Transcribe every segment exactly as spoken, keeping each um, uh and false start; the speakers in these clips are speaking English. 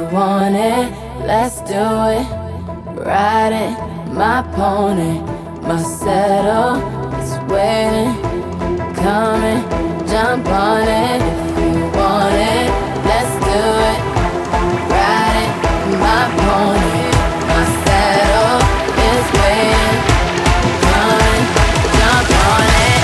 want it, let's do it. Ride it, my pony, my saddle is waiting, coming, jump on it. If you want it, let's do it. Ride it, my pony, my saddle is waiting, coming, jump on it.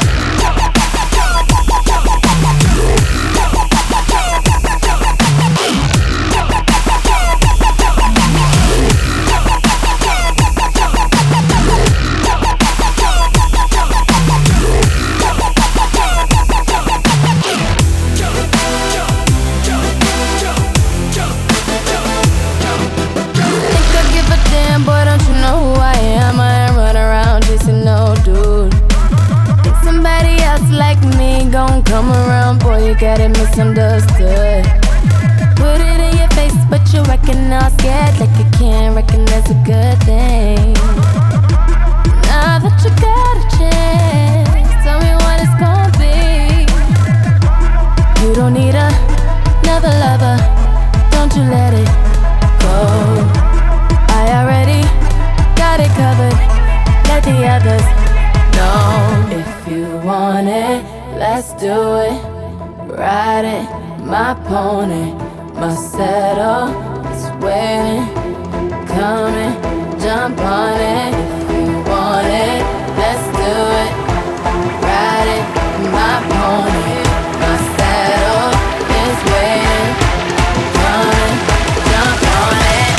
Come around, boy, you got it misunderstood. Put it in your face, but you reckon all scared, like you can't recognize a good thing. Now that you got a chance, tell me what it's gonna be. You don't need a, another lover, don't you let it go. I already got it covered, let the others know. If you want it, let's do it. Ride it, my pony, my saddle is waiting, coming, jump on it. If you want it, let's do it. Ride it, my pony, my saddle is waiting, coming, jump on it.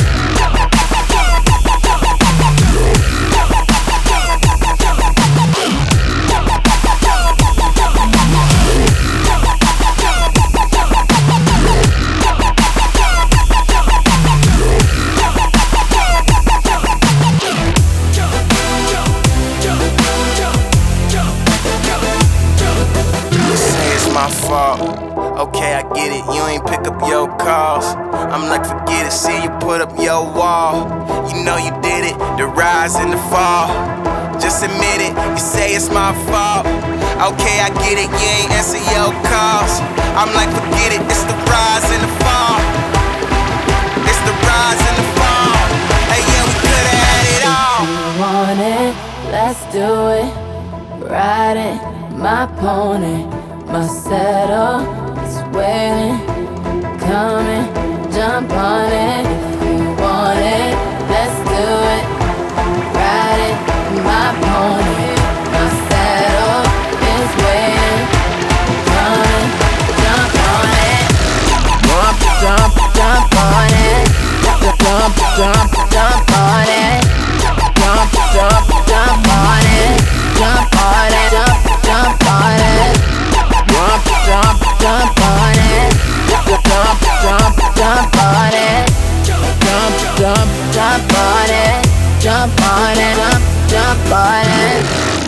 My fault. Okay, I get it, you ain't pick up your calls. I'm like, forget it, see you put up your wall. You know you did it, the rise and the fall. Just admit it, you say it's my fault. Okay, I get it, you ain't answer your calls. I'm like, forget it, it's the rise and the fall. It's the rise and the fall. Hey, yeah, we could've had it all. If you want it, let's do it. Ride it, my pony, my saddle is waiting, coming, jump on it. If you want it, let's do it. Ride it, my pony, my saddle is waiting, coming, jump on it. Jump, jump, jump on it. Jump, jump, jump on it. Jump, jump, jump on it. Jump on it, jump, jump on it. Jump, jump, jump on it. Jump, jump, jump on it. Jump, jump, jump on it. Jump on it, jump, jump on it.